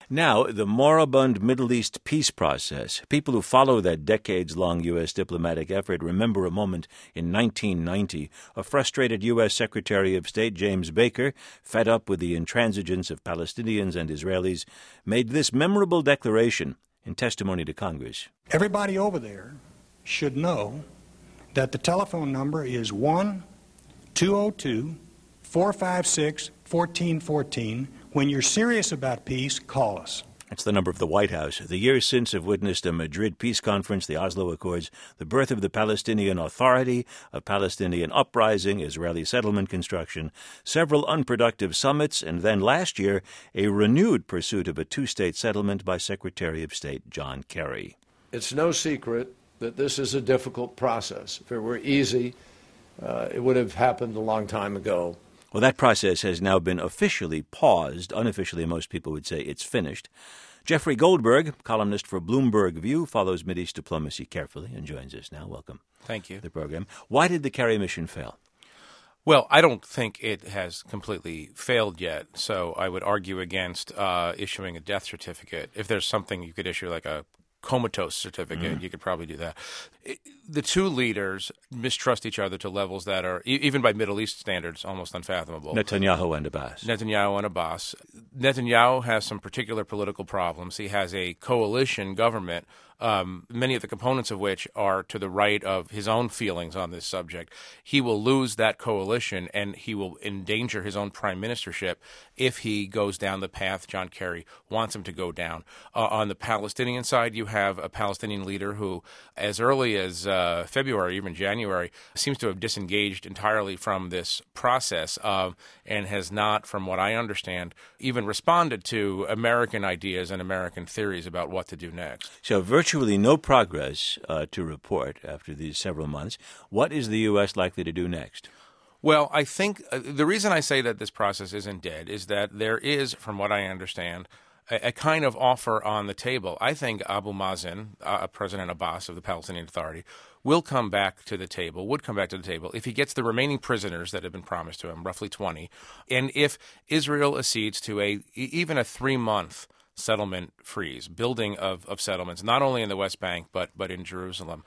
Now, the moribund Middle East peace process. People who follow that decades-long U.S. diplomatic effort remember a moment in 1990. A frustrated U.S. Secretary of State, James Baker, fed up with the intransigence of Palestinians and Israelis, made this memorable declaration in testimony to Congress. Everybody over there should know that the telephone number is 1-202-456-1414. When you're serious about peace, call us. That's the number of the White House. The years since have witnessed a Madrid peace conference, the Oslo Accords, the birth of the Palestinian Authority, a Palestinian uprising, Israeli settlement construction, several unproductive summits, and then last year, a renewed pursuit of a two-state settlement by Secretary of State John Kerry. It's no secret that this is a difficult process. If it were easy, it would have happened a long time ago. Well, that process has now been officially paused. Unofficially, most people would say it's finished. Jeffrey Goldberg, columnist for Bloomberg View, follows Mideast diplomacy carefully and joins us now. Welcome. Thank you. To the program. Why did the Kerry mission fail? Well, I don't think it has completely failed yet, so I would argue against issuing a death certificate. If there's something you could issue, like a comatose certificate, you could probably do that. The two leaders mistrust each other to levels that are, even by Middle East standards, almost unfathomable. Netanyahu and Abbas. Netanyahu has some particular political problems. He has a coalition government, many of the components of which are to the right of his own feelings on this subject. He will lose that coalition, and he will endanger his own prime ministership if he goes down the path John Kerry wants him to go down. On the Palestinian side, you have a Palestinian leader who, as early as February, even January, seems to have disengaged entirely from this process and has not, from what I understand, even responded to American ideas and American theories about what to do next. So virtually no progress to report after these several months. What is the U.S. likely to do next? Well, I think the reason I say that this process isn't dead is that there is, from what I understand, a kind of offer on the table. I think Abu Mazen, President Abbas of the Palestinian Authority, would come back to the table if he gets the remaining prisoners that have been promised to him, roughly 20, and if Israel accedes to even a 3-month settlement freeze, building of settlements, not only in the West Bank, but in Jerusalem.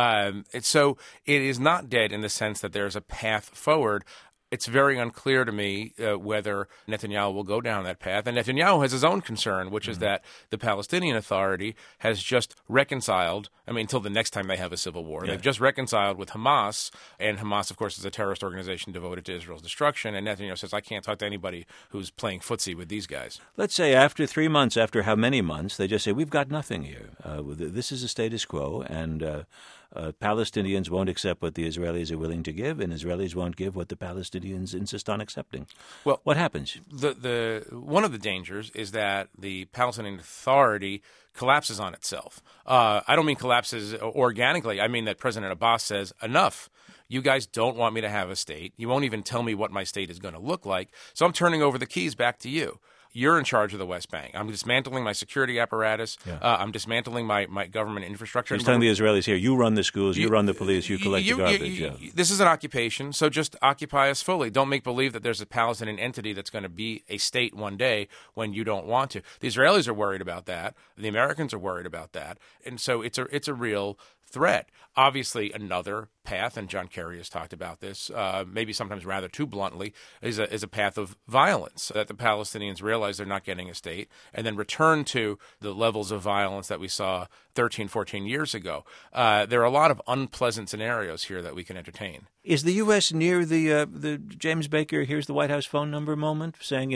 So it is not dead in the sense that there's a path forward. It's very unclear to me whether Netanyahu will go down that path. And Netanyahu has his own concern, which is that the Palestinian Authority has just reconciled, until the next time they have a civil war, they've just reconciled with Hamas. And Hamas, of course, is a terrorist organization devoted to Israel's destruction. And Netanyahu says, I can't talk to anybody who's playing footsie with these guys. Let's say after 3 months, after how many months, they just say, we've got nothing here. This is a status quo, and Palestinians won't accept what the Israelis are willing to give, and Israelis won't give what the Palestinians insist on accepting. Well, what happens? One of the dangers is that the Palestinian Authority collapses on itself. I don't mean collapses organically. I mean that President Abbas says, enough. You guys don't want me to have a state. You won't even tell me what my state is going to look like. So I'm turning over the keys back to you. You're in charge of the West Bank. I'm dismantling my security apparatus. I'm dismantling my government infrastructure. He's telling the Israelis here, you run the schools, you run the police, you collect the garbage. This is an occupation, so just occupy us fully. Don't make believe that there's a Palestinian entity that's going to be a state one day when you don't want to. The Israelis are worried about that. The Americans are worried about that. And so it's a real threat. Obviously, another path, and John Kerry has talked about this, maybe sometimes rather too bluntly, is a path of violence, that the Palestinians realize they're not getting a state and then return to the levels of violence that we saw 13, 14 years ago. There are a lot of unpleasant scenarios here that we can entertain. Is the U.S. near the James Baker, here's the White House phone number moment, saying,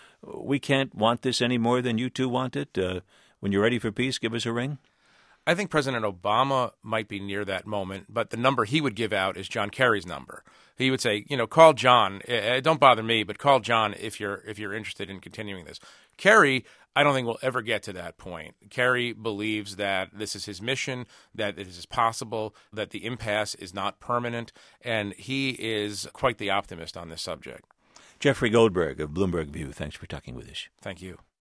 we can't want this any more than you two want it? When you're ready for peace, give us a ring? I think President Obama might be near that moment, but the number he would give out is John Kerry's number. He would say, call John. Don't bother me, but call John if you're interested in continuing this. Kerry, I don't think we'll ever get to that point. Kerry believes that this is his mission, that it is possible, that the impasse is not permanent, and he is quite the optimist on this subject. Jeffrey Goldberg of Bloomberg View, thanks for talking with us. Thank you.